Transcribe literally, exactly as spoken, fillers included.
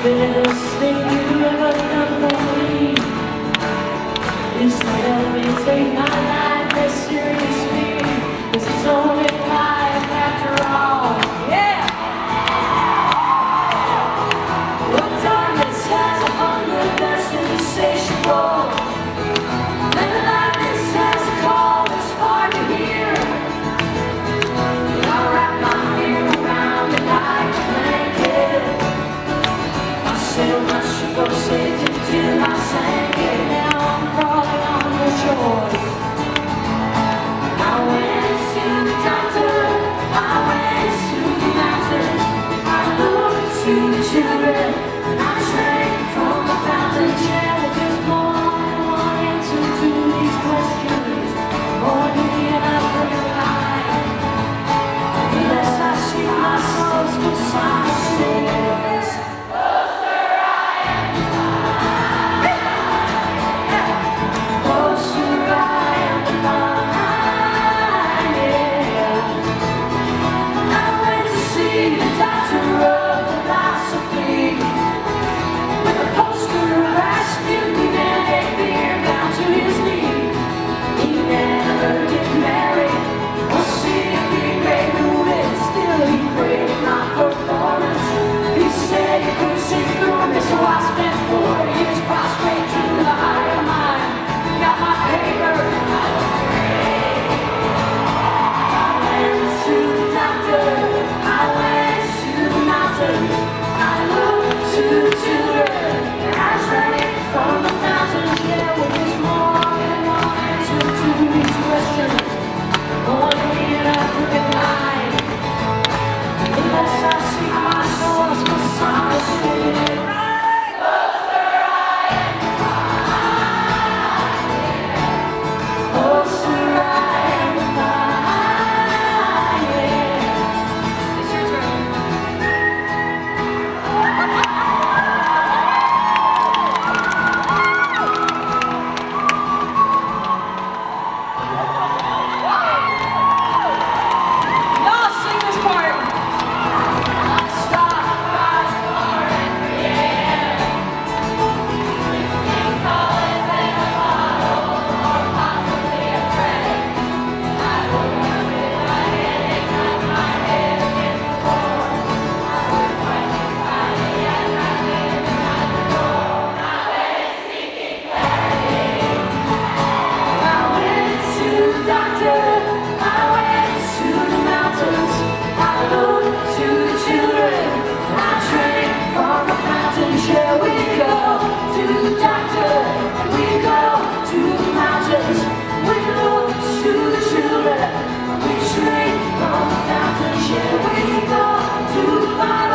best thing you ever done for me is to help me take my life as seriously, 'cause it's only life after all. Yeah! Well, darkness has a hunger that's insatiable, and lightness has a call that's hard to hear. And I wrap my fear around it like a blanket. I sail my ship of Satan till I sank it. Now I'm crawling on the shores. I went to the doctor, I went to the mountains, I looked to the children, I shrank from the fountain. Yeah, well, there's more than one answer to these questions, more than the African life. Unless I see my soul's beside shores. So I spent four years prostrate to the higher mind. Got my paper. I went to the doctor. I went to the mountains. I looked to the children. I shrank from the fountains. Yeah, well, there's more than one answer to these questions. Only an African life. Unless I see my source beside it. We shrink from the fountain, shall we go to the bottom?